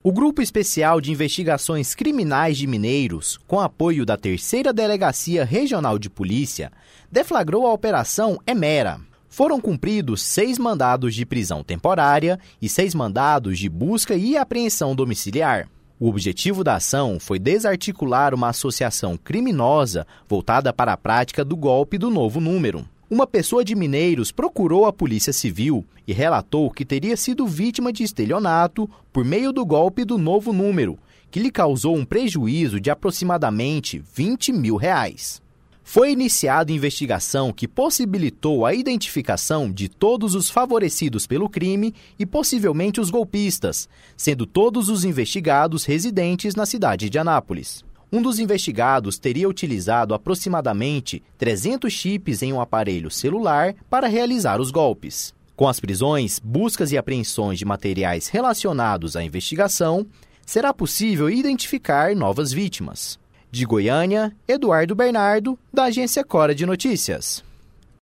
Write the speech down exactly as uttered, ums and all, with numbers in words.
O Grupo Especial de Investigações Criminais de Mineiros, com apoio da terceira Delegacia Regional de Polícia, deflagrou a Operação Emera. Foram cumpridos seis mandados de prisão temporária e seis mandados de busca e apreensão domiciliar. O objetivo da ação foi desarticular uma associação criminosa voltada para a prática do golpe do novo número. Uma pessoa de Mineiros procurou a Polícia Civil e relatou que teria sido vítima de estelionato por meio do golpe do novo número, que lhe causou um prejuízo de aproximadamente vinte mil reais. Foi iniciada investigação que possibilitou a identificação de todos os favorecidos pelo crime e possivelmente os golpistas, sendo todos os investigados residentes na cidade de Anápolis. Um dos investigados teria utilizado aproximadamente trezentos chips em um aparelho celular para realizar os golpes. Com as prisões, buscas e apreensões de materiais relacionados à investigação, será possível identificar novas vítimas. De Goiânia, Eduardo Bernardo, da Agência Cora de Notícias.